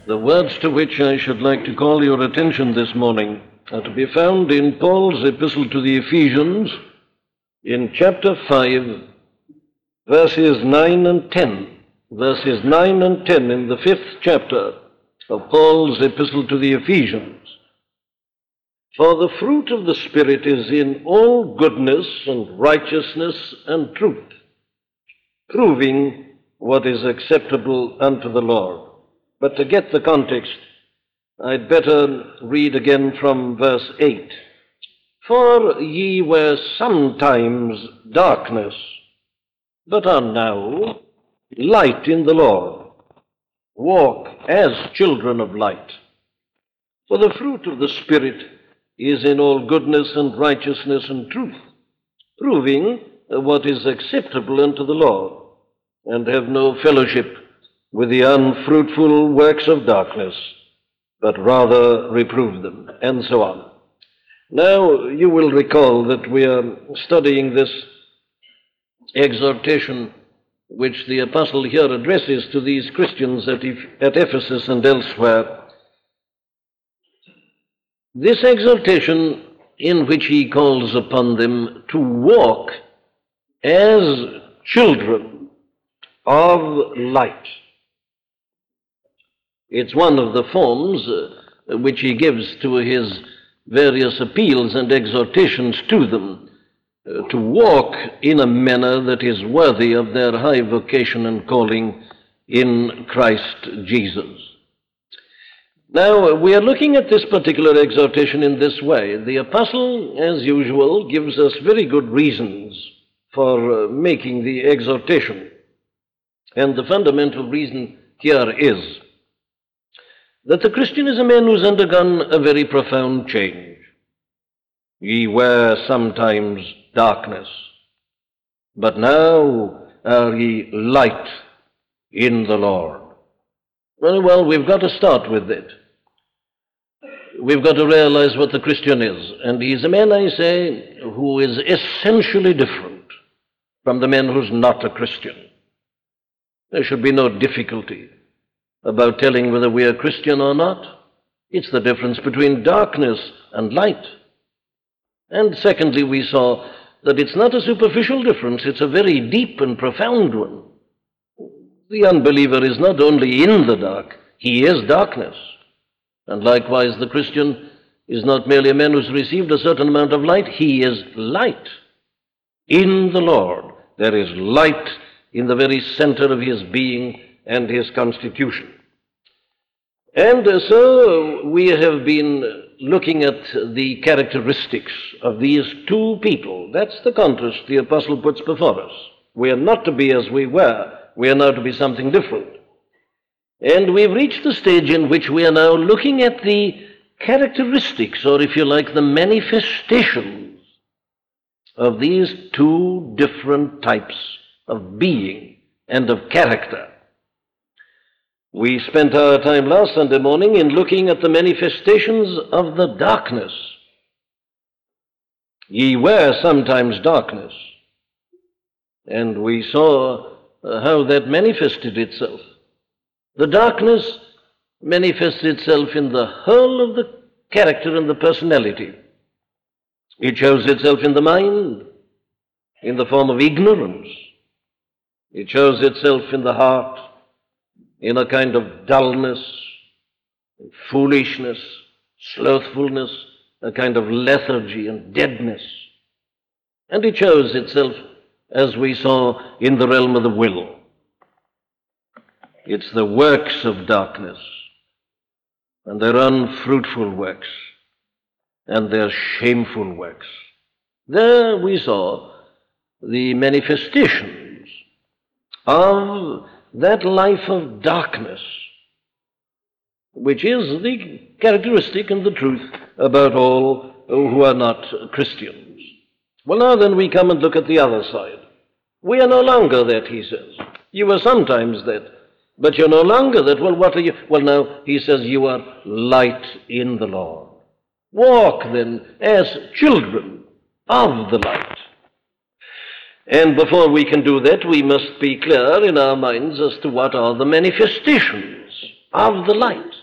The words to which I should like to call your attention this morning are to be found in Paul's epistle to the Ephesians in chapter 5, verses 9 and 10. Verses 9 and 10 in the 5th chapter of Paul's epistle to the Ephesians. For the fruit of the Spirit is in all goodness and righteousness and truth, proving what is acceptable unto the Lord. But to get the context, I'd better read again from verse 8. For ye were sometimes darkness, but are now light in the Lord. Walk as children of light. For the fruit of the Spirit is in all goodness and righteousness and truth, proving what is acceptable unto the Lord, and have no fellowship with the unfruitful works of darkness, but rather reprove them, and so on. Now, you will recall that we are studying this exhortation which the apostle here addresses to these Christians at Ephesus and elsewhere. This exhortation in which he calls upon them to walk as children of light. It's one of the forms which he gives to his various appeals and exhortations to them, to walk in a manner that is worthy of their high vocation and calling in Christ Jesus. Now, we are looking at this particular exhortation in this way. The apostle, as usual, gives us very good reasons for making the exhortation. And the fundamental reason here is that the Christian is a man who's undergone a very profound change. Ye were sometimes darkness, but now are ye light in the Lord. Very well, we've got to start with it. We've got to realize what the Christian is. And he's a man, I say, who is essentially different from the man who's not a Christian. There should be no difficulty about telling whether we are Christian or not. It's the difference between darkness and light. And secondly, we saw that it's not a superficial difference, it's a very deep and profound one. The unbeliever is not only in the dark, he is darkness. And likewise, the Christian is not merely a man who's received a certain amount of light, he is light in the Lord. There is light in the very center of his being and his constitution. And so we have been looking at the characteristics of these two people. That's the contrast the apostle puts before us. We are not to be as we were. We are now to be something different. And we've reached the stage in which we are now looking at the characteristics, or if you like, the manifestations of these two different types of being and of character. We spent our time last Sunday morning in looking at the manifestations of the darkness. Ye were sometimes darkness. And we saw how that manifested itself. The darkness manifests itself in the whole of the character and the personality. It shows itself in the mind, in the form of ignorance. It shows itself in the heart, in a kind of dullness, foolishness, slothfulness, a kind of lethargy and deadness. And it shows itself, as we saw, in the realm of the will. It's the works of darkness, and their unfruitful works, and their shameful works. There we saw the manifestations of that life of darkness, which is the characteristic and the truth about all who are not Christians. Well, now then we come and look at the other side. We are no longer that, he says. You were sometimes that, but you're no longer that. Well, what are you? Well, now he says you are light in the Lord. Walk then as children of the light. And before we can do that, we must be clear in our minds as to what are the manifestations of the light.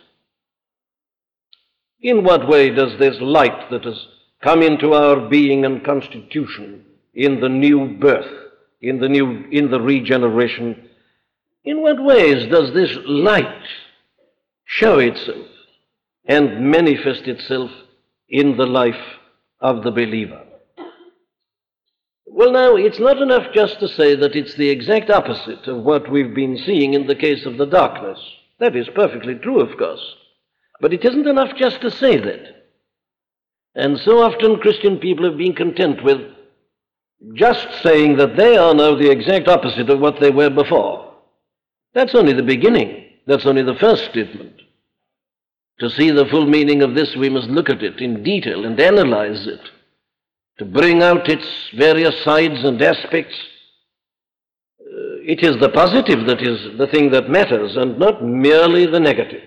In what way does this light that has come into our being and constitution in the new birth, in the regeneration, in what ways does this light show itself and manifest itself in the life of the believer? Well, now, it's not enough just to say that it's the exact opposite of what we've been seeing in the case of the darkness. That is perfectly true, of course. But it isn't enough just to say that. And so often Christian people have been content with just saying that they are now the exact opposite of what they were before. That's only the beginning. That's only the first statement. To see the full meaning of this, we must look at it in detail and analyze it, to bring out its various sides and aspects. It is the positive that is the thing that matters, and not merely the negative.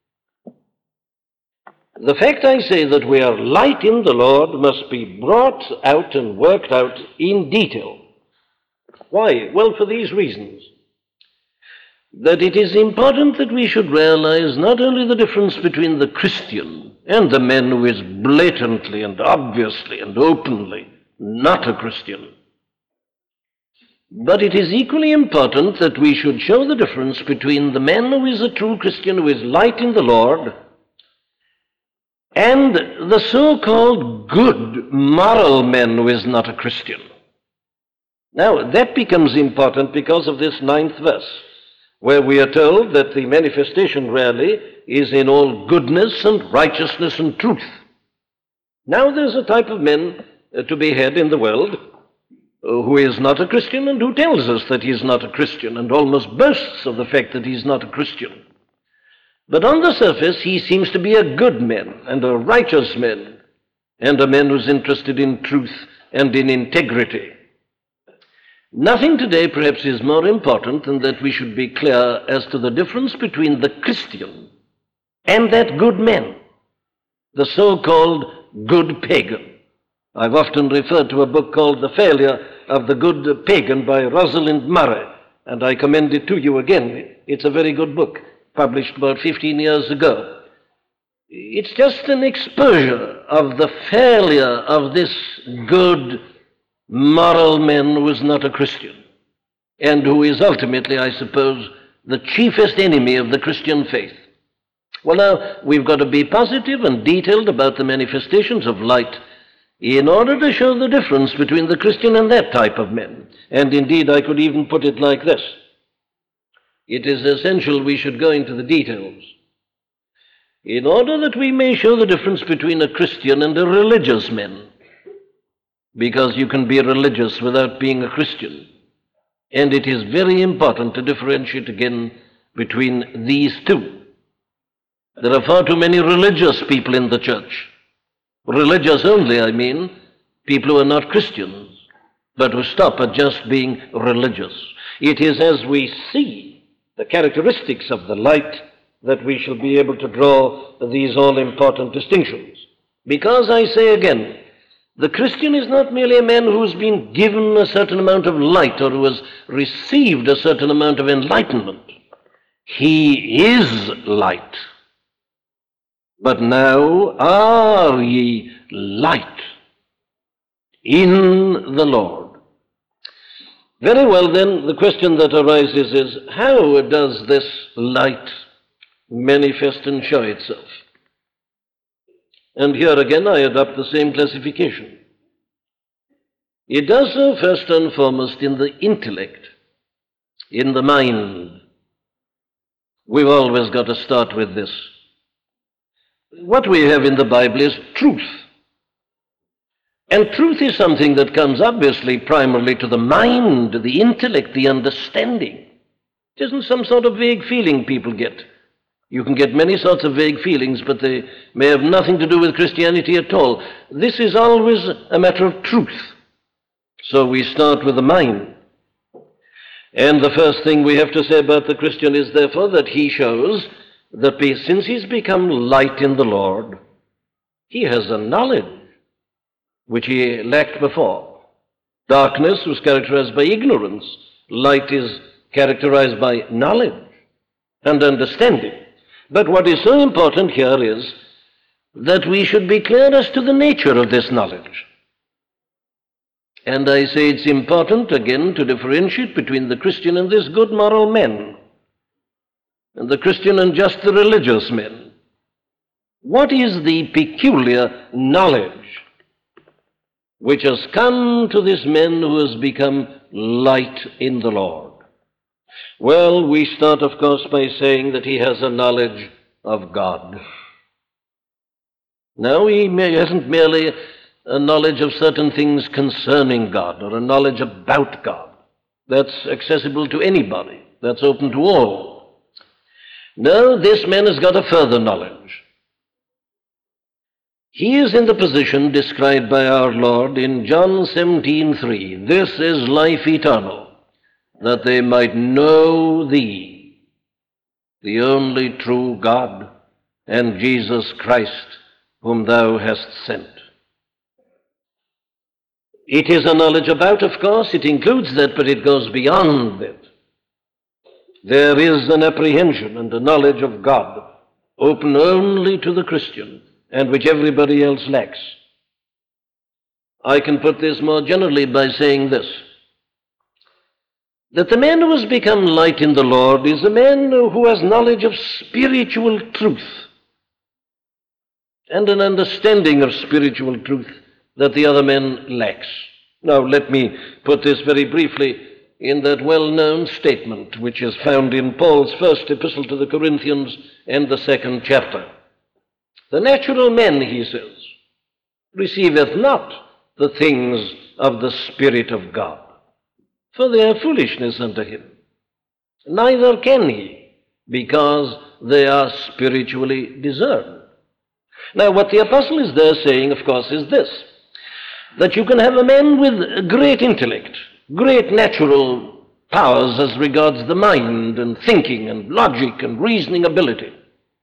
The fact, I say, that we are light in the Lord must be brought out and worked out in detail. Why? Well, for these reasons. That it is important that we should realize not only the difference between the Christian and the man who is blatantly and obviously and openly not a Christian, but it is equally important that we should show the difference between the man who is a true Christian, who is light in the Lord, and the so-called good moral man who is not a Christian. Now, that becomes important because of this 9th verse, where we are told that the manifestation really is in all goodness and righteousness and truth. Now, there's a type of man to be had in the world who is not a Christian and who tells us that he's not a Christian and almost boasts of the fact that he's not a Christian. But on the surface, he seems to be a good man and a righteous man and a man who's interested in truth and in integrity. Nothing today perhaps is more important than that we should be clear as to the difference between the Christian and that good man, the so-called good pagan. I've often referred to a book called The Failure of the Good Pagan by Rosalind Murray, and I commend it to you again. It's a very good book, published about 15 years ago. It's just an exposure of the failure of this good moral man who is not a Christian, and who is ultimately, I suppose, the chiefest enemy of the Christian faith. Well, now, we've got to be positive and detailed about the manifestations of light in order to show the difference between the Christian and that type of men. And indeed, I could even put it like this. It is essential we should go into the details in order that we may show the difference between a Christian and a religious man, because you can be religious without being a Christian. And it is very important to differentiate again between these two. There are far too many religious people in the church. Religious only, I mean, people who are not Christians, but who stop at just being religious. It is as we see the characteristics of the light that we shall be able to draw these all-important distinctions. Because I say again, the Christian is not merely a man who's been given a certain amount of light or who has received a certain amount of enlightenment. He is light. But now are ye light in the Lord. Very well, then, the question that arises is, how does this light manifest and show itself? And here again I adopt the same classification. It does so first and foremost in the intellect, in the mind. We've always got to start with this. What we have in the Bible is truth. And truth is something that comes obviously primarily to the mind, the intellect, the understanding. It isn't some sort of vague feeling people get. You can get many sorts of vague feelings, but they may have nothing to do with Christianity at all. This is always a matter of truth. So we start with the mind. And the first thing we have to say about the Christian is, therefore, that he shows that since he's become light in the Lord, he has a knowledge which he lacked before. Darkness was characterized by ignorance. Light is characterized by knowledge and understanding. But what is so important here is that we should be clear as to the nature of this knowledge. And I say it's important, again, to differentiate between the Christian and this good moral men, and the Christian and just the religious men. What is the peculiar knowledge which has come to this man who has become light in the Lord? Well, we start, of course, by saying that he has a knowledge of God. Now, he hasn't merely a knowledge of certain things concerning God or a knowledge about God. That's accessible to anybody. That's open to all. No, this man has got a further knowledge. He is in the position described by our Lord in John 17:3. This is life eternal, that they might know thee, the only true God, and Jesus Christ, whom thou hast sent. It is a knowledge about, of course, it includes that, but it goes beyond that. There is an apprehension and a knowledge of God open only to the Christian, and which everybody else lacks. I can put this more generally by saying this, that the man who has become light in the Lord is a man who has knowledge of spiritual truth and an understanding of spiritual truth that the other man lacks. Now, let me put this very briefly in that well-known statement which is found in Paul's first epistle to the Corinthians and the 2nd chapter. The natural man, he says, receiveth not the things of the Spirit of God, for they are foolishness unto him. Neither can he, because they are spiritually discerned. Now, what the apostle is there saying, of course, is this, that you can have a man with great intellect, great natural powers as regards the mind and thinking and logic and reasoning ability.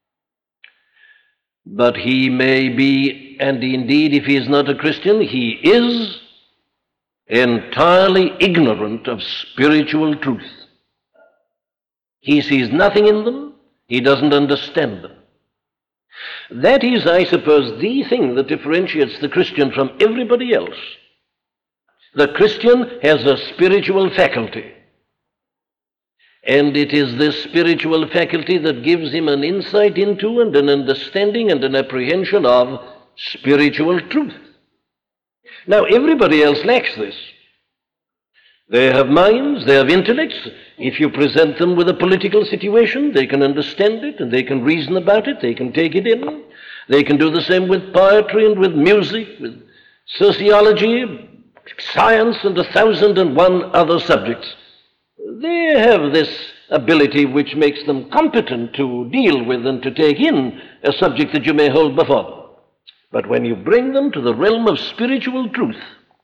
But he may be, and indeed if he is not a Christian, he is entirely ignorant of spiritual truth. He sees nothing in them, he doesn't understand them. That is, I suppose, the thing that differentiates the Christian from everybody else. The Christian has a spiritual faculty. And it is this spiritual faculty that gives him an insight into and an understanding and an apprehension of spiritual truth. Now, everybody else lacks this. They have minds, they have intellects. If you present them with a political situation, they can understand it and they can reason about it, they can take it in. They can do the same with poetry and with music, with sociology, science, and 1,001 other subjects. They have this ability which makes them competent to deal with and to take in a subject that you may hold before them. But when you bring them to the realm of spiritual truth,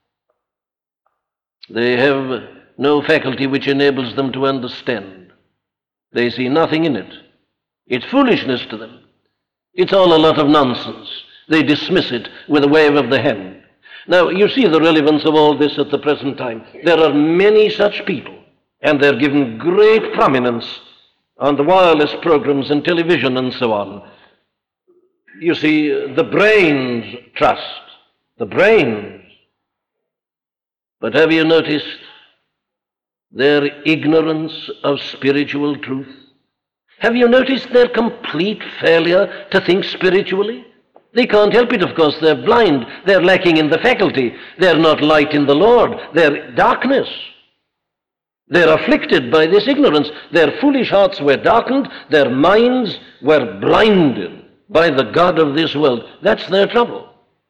they have no faculty which enables them to understand. They see nothing in it. It's foolishness to them. It's all a lot of nonsense. They dismiss it with a wave of the hand. Now, you see the relevance of all this at the present time. There are many such people, and they're given great prominence on the wireless programs and television and so on. You see, the brains trust, the brains. But have you noticed their ignorance of spiritual truth? Have you noticed their complete failure to think spiritually? They can't help it, of course. They're blind. They're lacking in the faculty. They're not light in the Lord. They're darkness. They're afflicted by this ignorance. Their foolish hearts were darkened. Their minds were blinded by the god of this world. That's their trouble.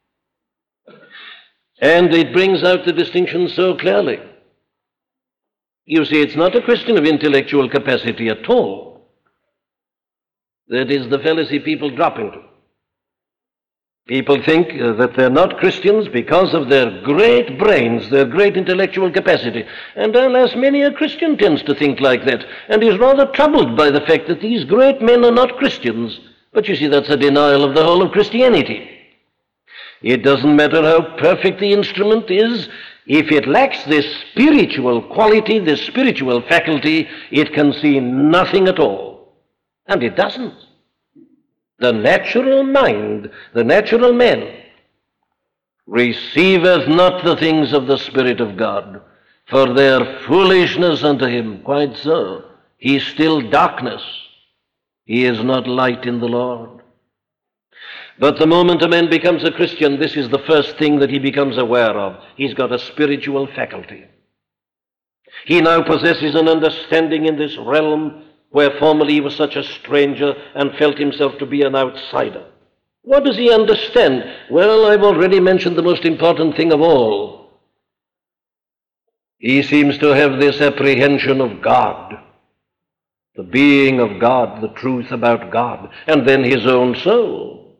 And it brings out the distinction so clearly. You see, it's not a question of intellectual capacity at all. That is the fallacy people drop into. People think that they're not Christians because of their great brains, their great intellectual capacity. And alas, many a Christian tends to think like that, and is rather troubled by the fact that these great men are not Christians. But you see, that's a denial of the whole of Christianity. It doesn't matter how perfect the instrument is, if it lacks this spiritual quality, this spiritual faculty, it can see nothing at all. And it doesn't. The natural mind, the natural man, receiveth not the things of the Spirit of God, for they are foolishness unto him. Quite so. He is still darkness. He is not light in the Lord. But the moment a man becomes a Christian, this is the first thing that he becomes aware of. He's got a spiritual faculty. He now possesses an understanding in this realm where formerly he was such a stranger and felt himself to be an outsider. What does he understand? Well, I've already mentioned the most important thing of all. He seems to have this apprehension of God, the being of God, the truth about God, and then his own soul.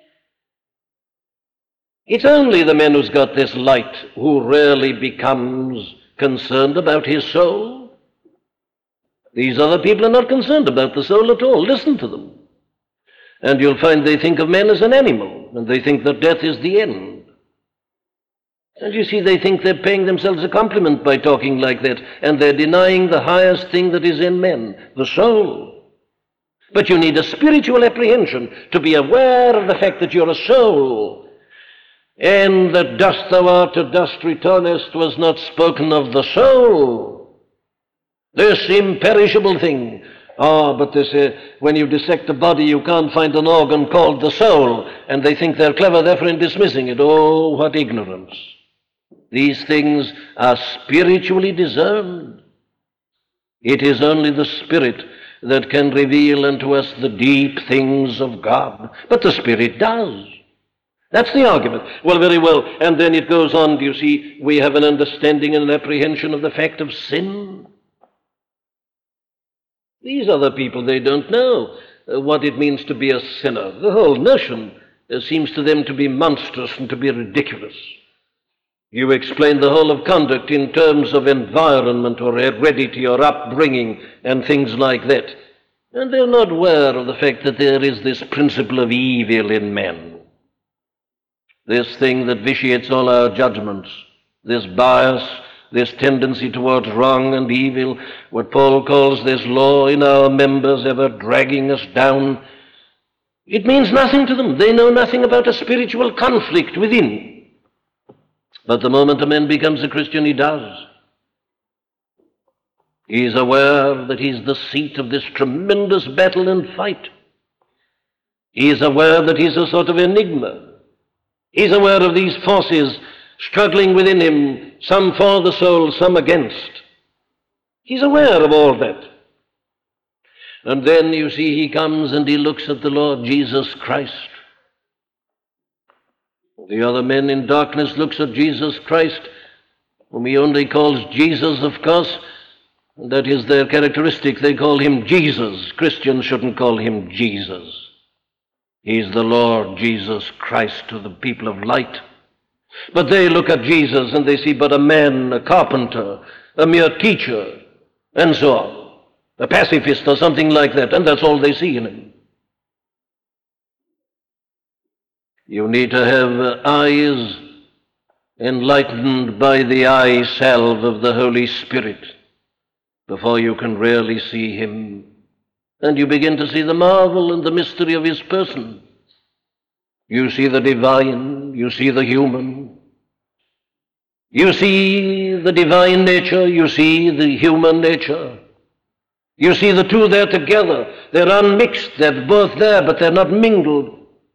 It's only the man who's got this light who rarely becomes concerned about his soul. These other people are not concerned about the soul at all. Listen to them. And you'll find they think of man as an animal, and they think that death is the end. And you see, they think they're paying themselves a compliment by talking like that, and they're denying the highest thing that is in men, the soul. But you need a spiritual apprehension to be aware of the fact that you're a soul, and that dust thou art, to dust returnest was not spoken of the soul, this imperishable thing. But they say, when you dissect a body, you can't find an organ called the soul, and they think they're clever, therefore, in dismissing it. Oh, what ignorance. These things are spiritually discerned. It is only the Spirit that can reveal unto us the deep things of God. But the Spirit does. That's the argument. Well, very well. And then it goes on, do you see, we have an understanding and an apprehension of the fact of sin. These other people, they don't know what it means to be a sinner. The whole notion seems to them to be monstrous and to be ridiculous. You explain the whole of conduct in terms of environment or heredity or upbringing and things like that. And they're not aware of the fact that there is this principle of evil in men. This thing that vitiates all our judgments, this bias, this tendency towards wrong and evil, what Paul calls this law in our members ever dragging us down. It means nothing to them. They know nothing about a spiritual conflict within. But the moment a man becomes a Christian, he does. He is aware that he's the seat of this tremendous battle and fight. He is aware that he's a sort of enigma. He's aware of these forces struggling within him, some for the soul, some against. He's aware of all that. And then, you see, he comes and he looks at the Lord Jesus Christ. The other men in darkness looks at Jesus Christ, whom he only calls Jesus, of course. That is their characteristic. They call him Jesus. Christians shouldn't call him Jesus. He's the Lord Jesus Christ to the people of light. But they look at Jesus and they see but a man, a carpenter, a mere teacher, and so on, a pacifist or something like that, and that's all they see in him. You need to have eyes enlightened by the eye salve of the Holy Spirit before you can really see him. And you begin to see the marvel and the mystery of his person. You see the divine, you see the human. You see the divine nature, you see the human nature. You see the two there together. They're unmixed, they're both there, but they're not mingled.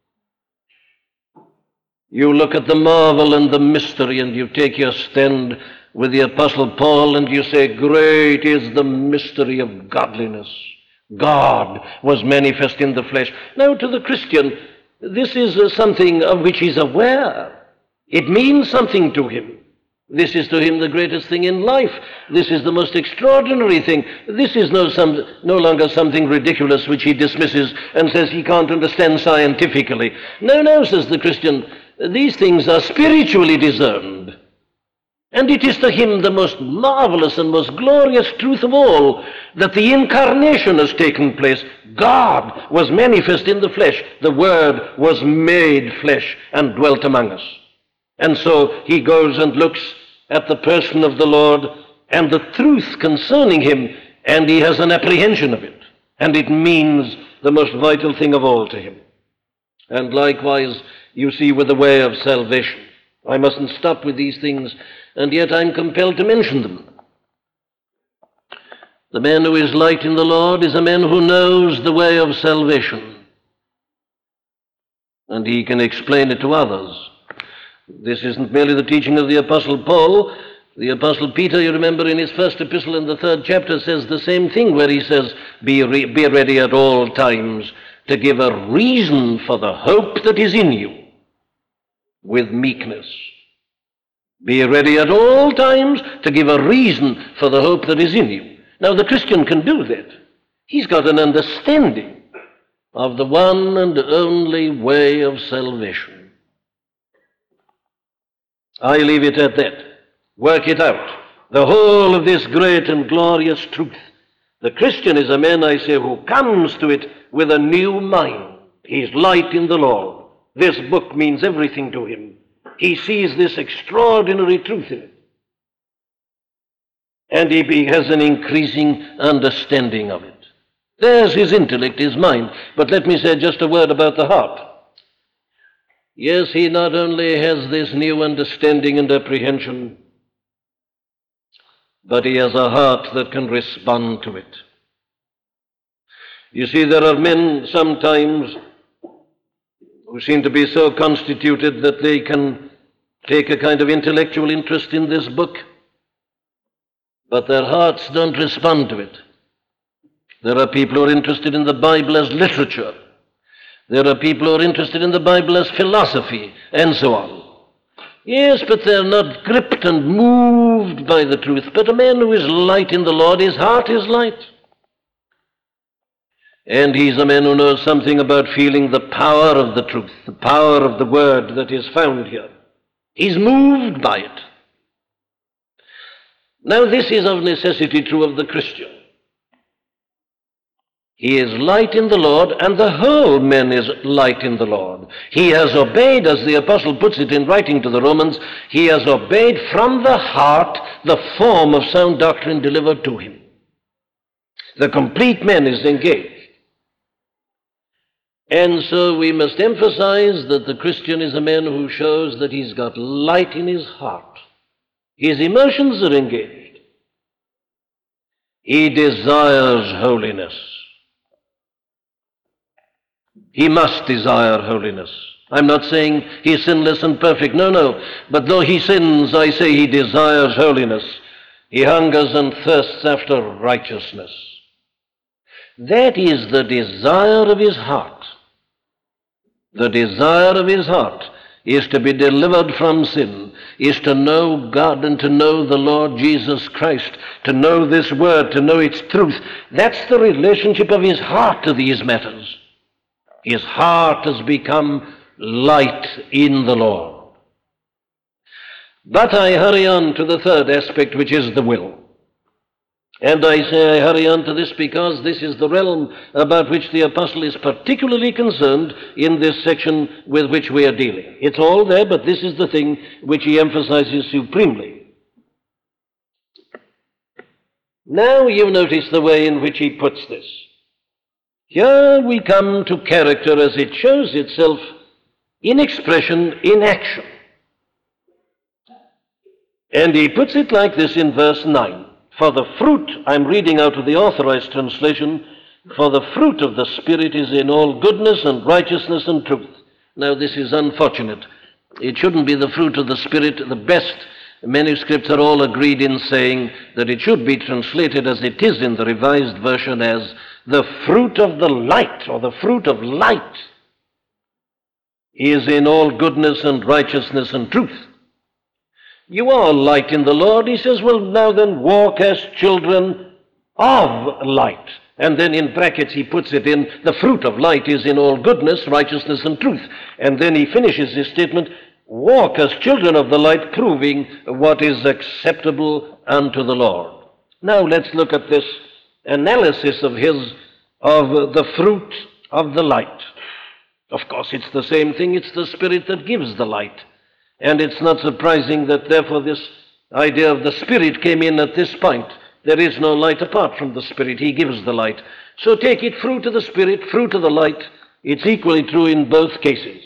You look at the marvel and the mystery, and you take your stand with the Apostle Paul, and you say, great is the mystery of godliness. God was manifest in the flesh. Now, to the Christian, this is something of which he's aware. It means something to him. This is to him the greatest thing in life. This is the most extraordinary thing. This is no longer something ridiculous which he dismisses and says he can't understand scientifically. No, says the Christian, these things are spiritually discerned. And it is to him the most marvelous and most glorious truth of all that the incarnation has taken place. God was manifest in the flesh. The Word was made flesh and dwelt among us. And so he goes and looks at the person of the Lord and the truth concerning him, and he has an apprehension of it. And it means the most vital thing of all to him. And likewise, you see, with the way of salvation. I mustn't stop with these things, and yet I'm compelled to mention them. The man who is light in the Lord is a man who knows the way of salvation, and he can explain it to others. This isn't merely the teaching of the Apostle Paul. The Apostle Peter, you remember, in his first epistle in the 3rd chapter, says the same thing, where he says, be ready at all times to give a reason for the hope that is in you with meekness. Be ready at all times to give a reason for the hope that is in you. Now, the Christian can do that. He's got an understanding of the one and only way of salvation. I leave it at that. Work it out. The whole of this great and glorious truth. The Christian is a man, I say, who comes to it with a new mind. He's light in the Lord. This book means everything to him. He sees this extraordinary truth in it. And he has an increasing understanding of it. There's his intellect, his mind. But let me say just a word about the heart. Yes, he not only has this new understanding and apprehension, but he has a heart that can respond to it. You see, there are men sometimes who seem to be so constituted that they can take a kind of intellectual interest in this book, but their hearts don't respond to it. There are people who are interested in the Bible as literature. There are people who are interested in the Bible as philosophy, and so on. Yes, but they're not gripped and moved by the truth. But a man who is light in the Lord, his heart is light. And he's a man who knows something about feeling the power of the truth, the power of the word that is found here. He's moved by it. Now, this is of necessity true of the Christian. He is light in the Lord, and the whole man is light in the Lord. He has obeyed, as the apostle puts it in writing to the Romans, he has obeyed from the heart the form of sound doctrine delivered to him. The complete man is engaged. And so we must emphasize that the Christian is a man who shows that he's got light in his heart. His emotions are engaged. He desires holiness. He must desire holiness. I'm not saying he's sinless and perfect. No. But though he sins, I say he desires holiness. He hungers and thirsts after righteousness. That is the desire of his heart. The desire of his heart is to be delivered from sin, is to know God and to know the Lord Jesus Christ, to know this word, to know its truth. That's the relationship of his heart to these matters. His heart has become light in the Lord. But I hurry on to the third aspect, which is the will. And I say I hurry on to this because this is the realm about which the apostle is particularly concerned in this section with which we are dealing. It's all there, but this is the thing which he emphasizes supremely. Now you notice the way in which he puts this. Here we come to character as it shows itself in expression, in action. And he puts it like this in verse 9. For the fruit, I'm reading out of the Authorized Translation, for the fruit of the Spirit is in all goodness and righteousness and truth. Now this is unfortunate. It shouldn't be the fruit of the Spirit. The best manuscripts are all agreed in saying that it should be translated as it is in the Revised Version as the fruit of the light, or the fruit of light, is in all goodness and righteousness and truth. You are light in the Lord. He says, well, now then, walk as children of light. And then in brackets he puts it in, the fruit of light is in all goodness, righteousness, and truth. And then he finishes his statement, walk as children of the light, proving what is acceptable unto the Lord. Now let's look at this analysis of his, of the fruit of the light. Of course, it's the same thing. It's the Spirit that gives the light. And it's not surprising that therefore this idea of the Spirit came in at this point. There is no light apart from the Spirit. He gives the light. So take it, fruit of the Spirit, fruit of the light, It's equally true in both cases.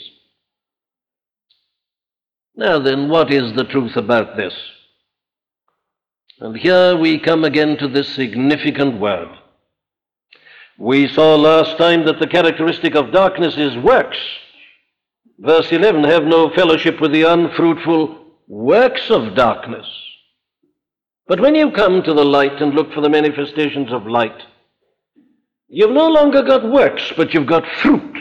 Now then, what is the truth about this? And here we come again to this significant word. We saw last time that the characteristic of darkness is works. Verse 11, have no fellowship with the unfruitful works of darkness. But when you come to the light and look for the manifestations of light, you've no longer got works, but you've got fruit.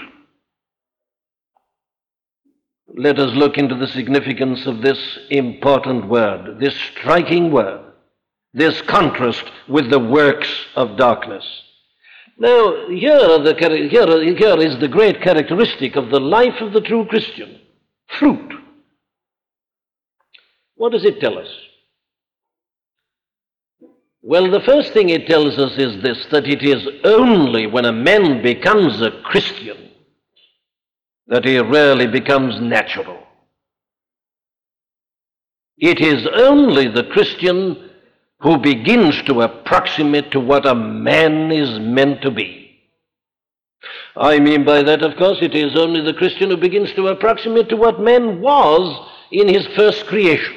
Let us look into the significance of this important word, this striking word, this contrast with the works of darkness. Now, here is the great characteristic of the life of the true Christian, fruit. What does it tell us? Well, the first thing it tells us is this, that it is only when a man becomes a Christian that he really becomes natural. It is only the Christian who begins to approximate to what a man is meant to be. I mean by that, of course, it is only the Christian who begins to approximate to what man was in his first creation.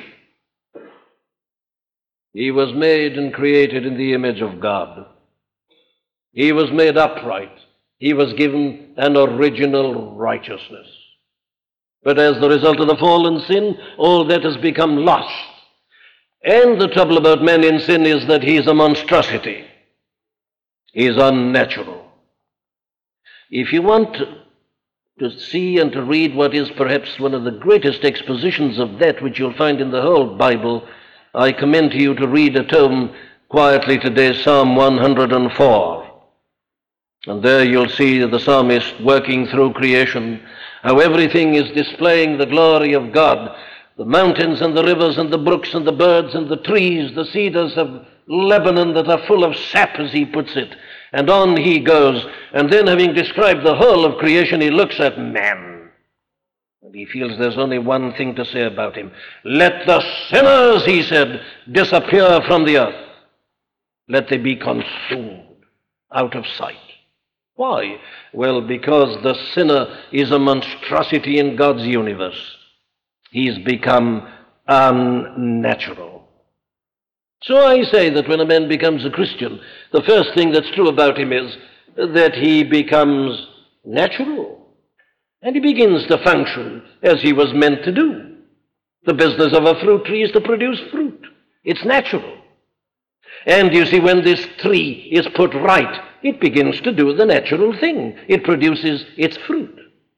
He was made and created in the image of God. He was made upright. He was given an original righteousness. But as the result of the fall and sin, all that has become lost. And the trouble about man in sin is that he's a monstrosity. He's unnatural. If you want to see and to read what is perhaps one of the greatest expositions of that which you'll find in the whole Bible, I commend to you to read at home quietly today Psalm 104. And there you'll see the psalmist working through creation, how everything is displaying the glory of God. The mountains and the rivers and the brooks and the birds and the trees, the cedars of Lebanon that are full of sap, as he puts it. And on he goes. And then, having described the whole of creation, he looks at man. And he feels there's only one thing to say about him. Let the sinners, he said, disappear from the earth. Let they be consumed out of sight. Why? Well, because the sinner is a monstrosity in God's universe. He's become unnatural. So I say that when a man becomes a Christian, the first thing that's true about him is that he becomes natural. And he begins to function as he was meant to do. The business of a fruit tree is to produce fruit. It's natural. And you see, when this tree is put right, it begins to do the natural thing. It produces its fruit.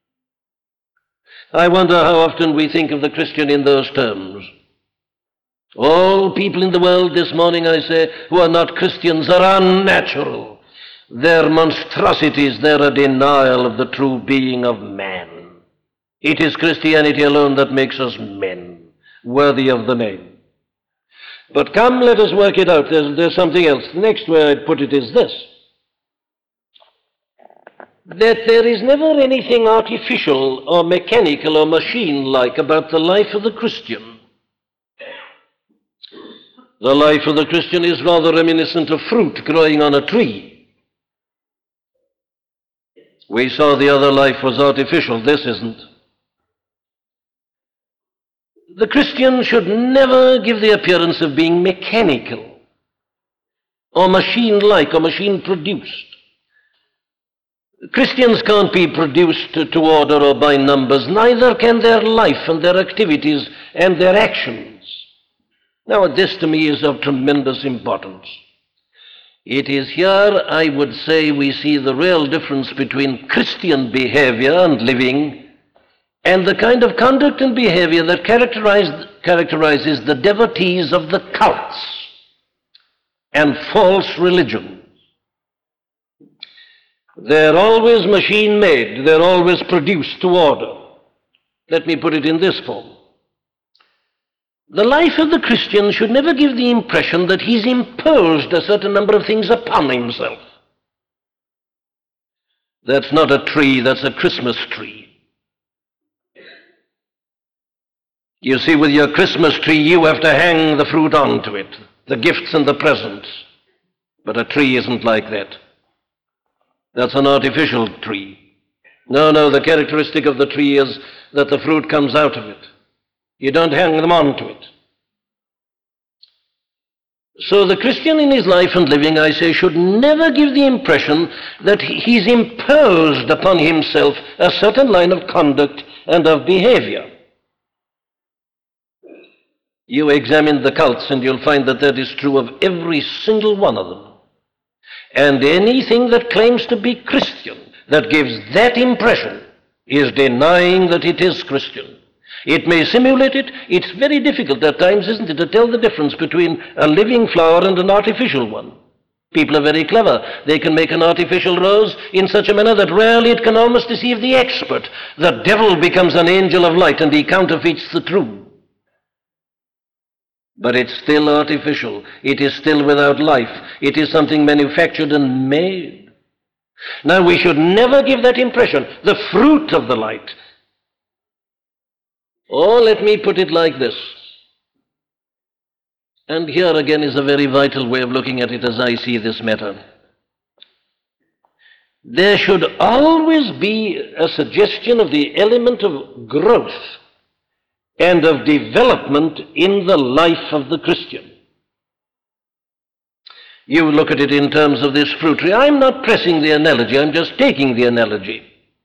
I wonder how often we think of the Christian in those terms. All people in the world this morning, I say, who are not Christians are unnatural. They're monstrosities. They're a denial of the true being of man. It is Christianity alone that makes us men, worthy of the name. But come, let us work it out. There's something else. The next way I'd put it is this, that there is never anything artificial or mechanical or machine-like about the life of the Christian. The life of the Christian is rather reminiscent of fruit growing on a tree. We saw the other life was artificial. This isn't. The Christian should never give the appearance of being mechanical or machine-like or machine-produced. Christians can't be produced to order or by numbers. Neither can their life and their activities and their actions. Now, this to me is of tremendous importance. It is here, I would say, we see the real difference between Christian behavior and living and the kind of conduct and behavior that characterizes the devotees of the cults and false religions. They're always machine-made. They're always produced to order. Let me put it in this form. The life of the Christian should never give the impression that he's imposed a certain number of things upon himself. That's not a tree, that's a Christmas tree. You see, with your Christmas tree, you have to hang the fruit onto it, the gifts and the presents. But a tree isn't like that. That's an artificial tree. No, no, the characteristic of the tree is that the fruit comes out of it. You don't hang them on to it. So the Christian in his life and living, I say, should never give the impression that he's imposed upon himself a certain line of conduct and of behavior. You examine the cults and you'll find that that is true of every single one of them. And anything that claims to be Christian, that gives that impression, is denying that it is Christian. It may simulate it. It's very difficult at times, isn't it, to tell the difference between a living flower and an artificial one. People are very clever. They can make an artificial rose in such a manner that rarely it can almost deceive the expert. The devil becomes an angel of light and he counterfeits the true. But it's still artificial. It is still without life. It is something manufactured and made. Now, we should never give that impression. The fruit of the light. Or let me put it like this. And here again is a very vital way of looking at it as I see this matter. There should always be a suggestion of the element of growth and of development in the life of the Christian. You look at it in terms of this fruit tree. I'm not pressing the analogy, I'm just taking the analogy.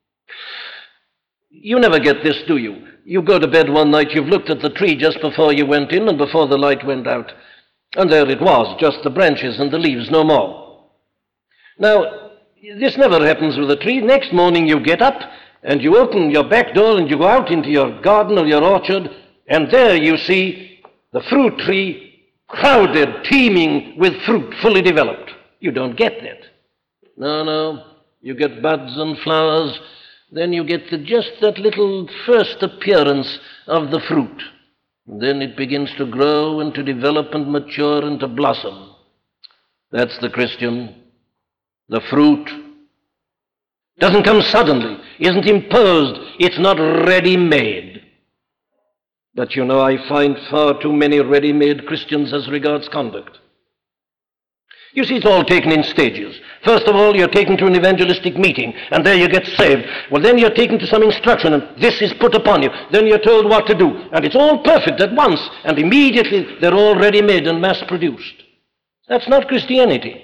You never get this, do you? You go to bed one night, you've looked at the tree just before you went in and before the light went out. And there it was, just the branches and the leaves, no more. Now, this never happens with a tree. Next morning you get up and you open your back door and you go out into your garden or your orchard, and there you see the fruit tree crowded, teeming with fruit, fully developed. You don't get that. No, no. You get buds and flowers, then you get just that little first appearance of the fruit. And then it begins to grow and to develop and mature and to blossom. That's the Christian. The fruit doesn't come suddenly, isn't imposed, it's not ready-made. But you know, I find far too many ready-made Christians as regards conduct. You see, it's all taken in stages. First of all, you're taken to an evangelistic meeting, and there you get saved. Well, then you're taken to some instruction, and this is put upon you. Then you're told what to do, and it's all perfect at once, and immediately they're all ready-made and mass-produced. That's not Christianity.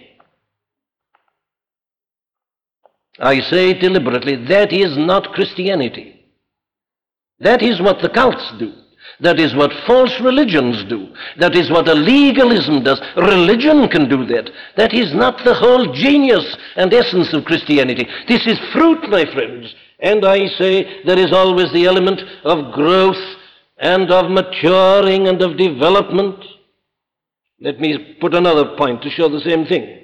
I say deliberately, that is not Christianity. That is what the cults do. That is what false religions do. That is what a legalism does. Religion can do that. That is not the whole genius and essence of Christianity. This is fruit, my friends. And I say there is always the element of growth and of maturing and of development. Let me put another point to show the same thing.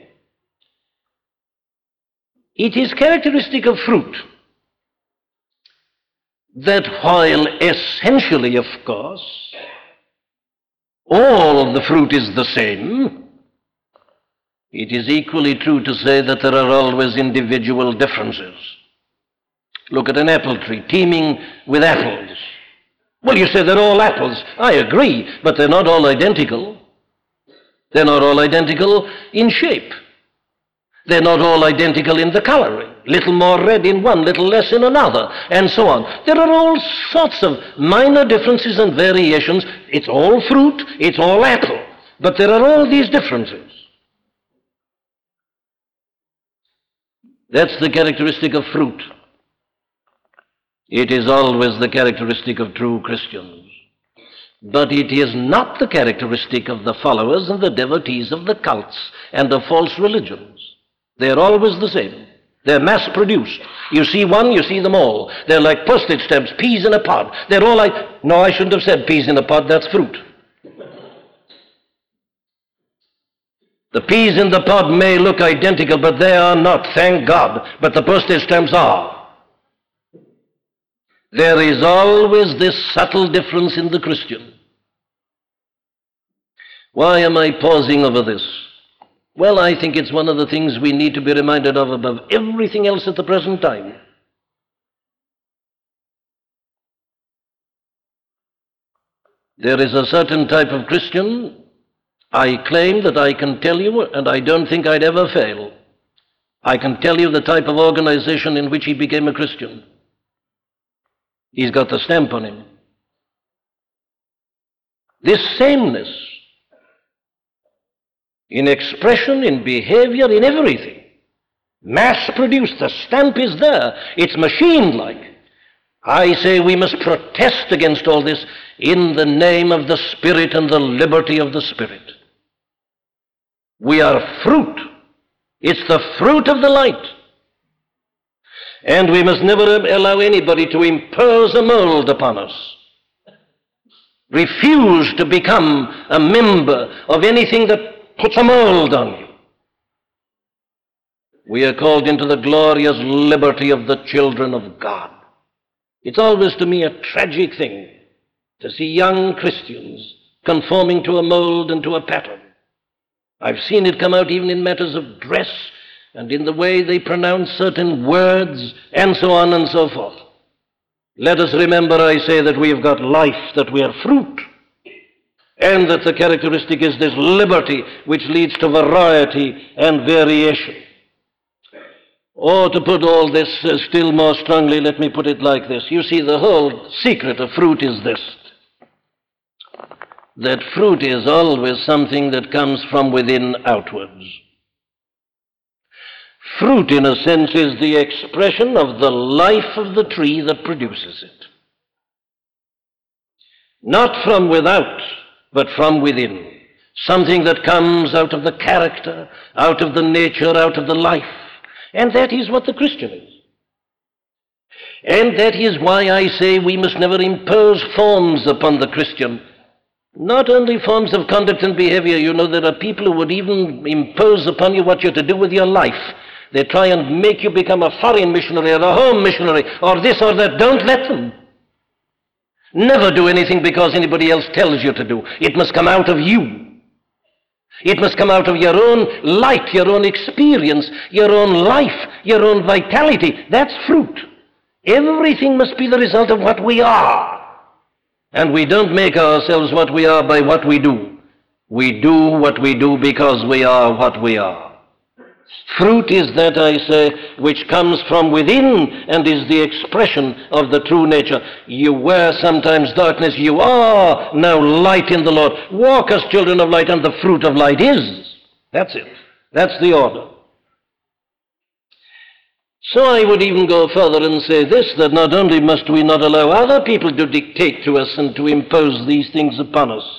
It is characteristic of fruit that while essentially, of course, all of the fruit is the same, it is equally true to say that there are always individual differences. Look at an apple tree teeming with apples. Well, you say they're all apples. I agree, but they're not all identical. They're not all identical in shape. They're not all identical in the coloring. Little more red in one, little less in another, and so on. There are all sorts of minor differences and variations. It's all fruit, it's all apple, but there are all these differences. That's the characteristic of fruit. It is always the characteristic of true Christians. But it is not the characteristic of the followers and the devotees of the cults and of false religions. They're always the same. They're mass-produced. You see one, you see them all. They're like postage stamps, peas in a pod. They're all like, no, I shouldn't have said peas in a pod, that's fruit. The peas in the pod may look identical, but they are not, thank God. But the postage stamps are. There is always this subtle difference in the Christian. Why am I pausing over this? Well, I think it's one of the things we need to be reminded of above everything else at the present time. There is a certain type of Christian, I claim that I can tell you, and I don't think I'd ever fail. I can tell you the type of organization in which he became a Christian. He's got the stamp on him. This sameness in expression, in behavior, in everything, mass-produced, the stamp is there. It's machine-like. I say we must protest against all this in the name of the Spirit and the liberty of the Spirit. We are fruit. It's the fruit of the light. And we must never allow anybody to impose a mold upon us. Refuse to become a member of anything that puts a mold on you. We are called into the glorious liberty of the children of God. It's always to me a tragic thing to see young Christians conforming to a mold and to a pattern. I've seen it come out even in matters of dress and in the way they pronounce certain words and so on and so forth. Let us remember, I say, that we have got life, that we are fruit, and that the characteristic is this liberty which leads to variety and variation. Or to put all this still more strongly, let me put it like this. You see, the whole secret of fruit is this: that fruit is always something that comes from within outwards. Fruit, in a sense, is the expression of the life of the tree that produces it. Not from without, but from within. Something that comes out of the character, out of the nature, out of the life. And that is what the Christian is. And that is why I say we must never impose forms upon the Christian. Not only forms of conduct and behavior. You know, there are people who would even impose upon you what you're to do with your life. They try and make you become a foreign missionary or a home missionary or this or that. Don't let them. Never do anything because anybody else tells you to do. It must come out of you. It must come out of your own light, your own experience, your own life, your own vitality. That's fruit. Everything must be the result of what we are. And we don't make ourselves what we are by what we do. We do what we do because we are what we are. Fruit is that, I say, which comes from within and is the expression of the true nature. You were sometimes darkness, you are now light in the Lord. Walk as children of light, and the fruit of light is. That's it. That's the order. So I would even go further and say this, that not only must we not allow other people to dictate to us and to impose these things upon us,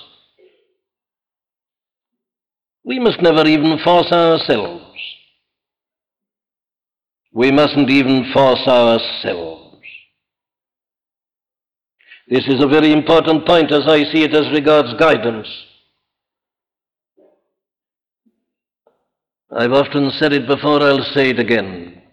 we must never even force ourselves. We mustn't even force ourselves. This is a very important point as I see it as regards guidance. I've often said it before, I'll say it again.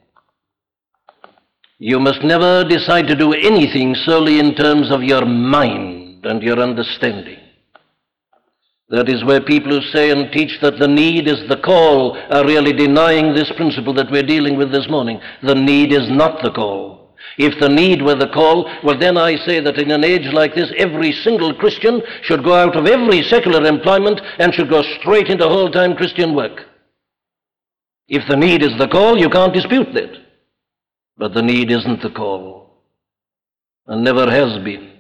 You must never decide to do anything solely in terms of your mind and your understanding. That is where people who say and teach that the need is the call are really denying this principle that we're dealing with this morning. The need is not the call. If the need were the call, well then I say that in an age like this, every single Christian should go out of every secular employment and should go straight into whole-time Christian work. If the need is the call, you can't dispute that. But the need isn't the call, and never has been.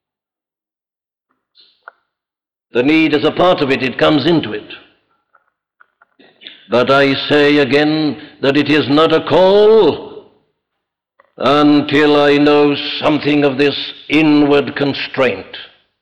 The need is a part of it, it comes into it. But I say again that it is not a call until I know something of this inward constraint.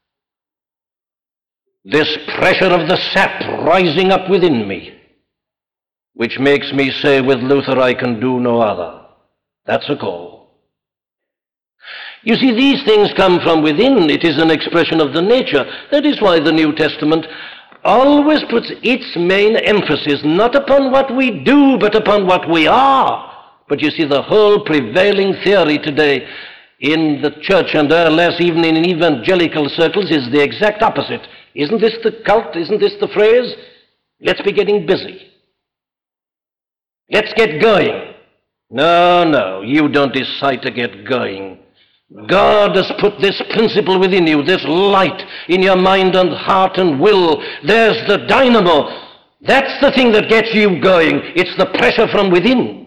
This pressure of the sap rising up within me, which makes me say with Luther, I can do no other. That's a call. You see, these things come from within. It is an expression of the nature. That is why the New Testament always puts its main emphasis not upon what we do, but upon what we are. But you see, the whole prevailing theory today in the church and less even in evangelical circles is the exact opposite. Isn't this the cult? Isn't this the phrase? Let's be getting busy. Let's get going. No, you don't decide to get going. God has put this principle within you, this light in your mind and heart and will. There's the dynamo. That's the thing that gets you going. It's the pressure from within.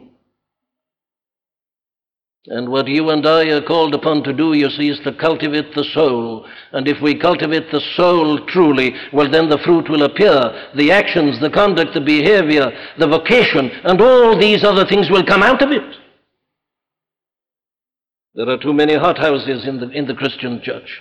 And what you and I are called upon to do, you see, is to cultivate the soul. And if we cultivate the soul truly, well, then the fruit will appear. The actions, the conduct, the behavior, the vocation, and all these other things will come out of it. There are too many hothouses in the Christian church.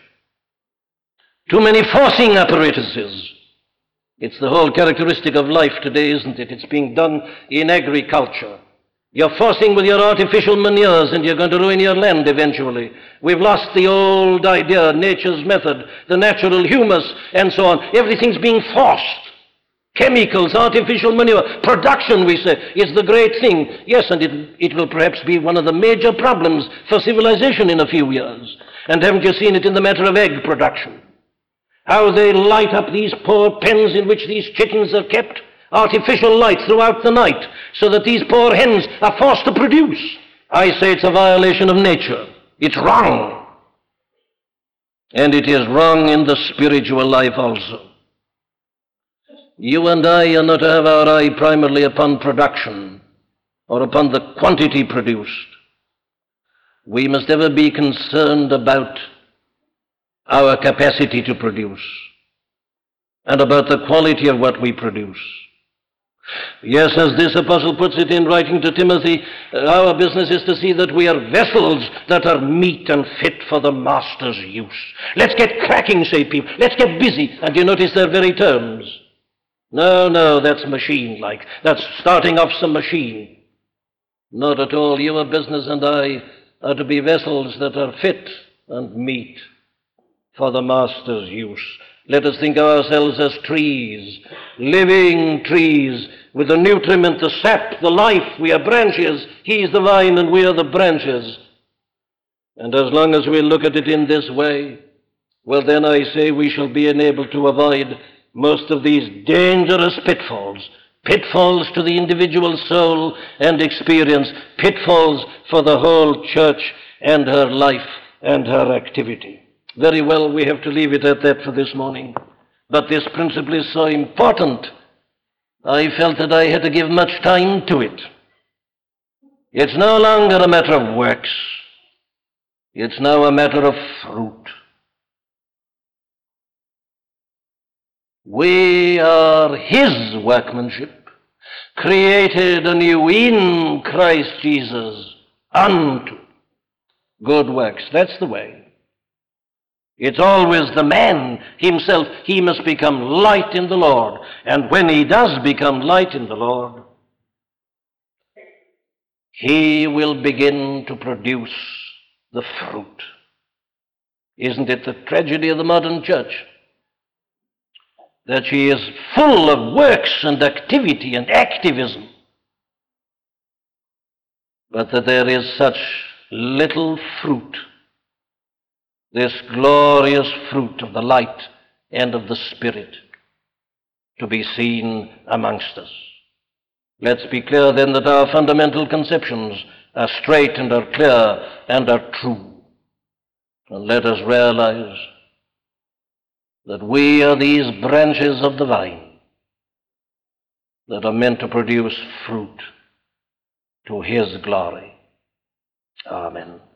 Too many forcing apparatuses. It's the whole characteristic of life today, isn't it? It's being done in agriculture. You're forcing with your artificial manures, and you're going to ruin your land eventually. We've lost the old idea, nature's method, the natural humus, and so on. Everything's being forced. Chemicals, artificial manure, production, we say, is the great thing. Yes, and it will perhaps be one of the major problems for civilization in a few years. And haven't you seen it in the matter of egg production? How they light up these poor pens in which these chickens are kept, artificial light throughout the night, so that these poor hens are forced to produce. I say it's a violation of nature. It's wrong. And it is wrong in the spiritual life also. You and I are not to have our eye primarily upon production or upon the quantity produced. We must ever be concerned about our capacity to produce and about the quality of what we produce. Yes, as this apostle puts it in writing to Timothy, our business is to see that we are vessels that are meet and fit for the master's use. Let's get cracking, say people. Let's get busy. And you notice their very terms. No, that's machine-like. That's starting off some machine. Not at all. Your business and I are to be vessels that are fit and meet for the master's use. Let us think of ourselves as trees, living trees, with the nutriment, the sap, the life. We are branches. He is the vine and we are the branches. And as long as we look at it in this way, well, then I say we shall be enabled to avoid most of these dangerous pitfalls. Pitfalls to the individual soul and experience, pitfalls for the whole church and her life and her activity. Very well, we have to leave it at that for this morning. But this principle is so important, I felt that I had to give much time to it. It's no longer a matter of works. It's now a matter of fruit. We are His workmanship, created anew in Christ Jesus unto good works. That's the way. It's always the man himself. He must become light in the Lord. And when he does become light in the Lord, he will begin to produce the fruit. Isn't it the tragedy of the modern church that she is full of works and activity and activism, but that there is such little fruit, this glorious fruit of the light and of the Spirit, to be seen amongst us? Let's be clear then that our fundamental conceptions are straight and are clear and are true. And let us realize that we are these branches of the vine that are meant to produce fruit to His glory. Amen.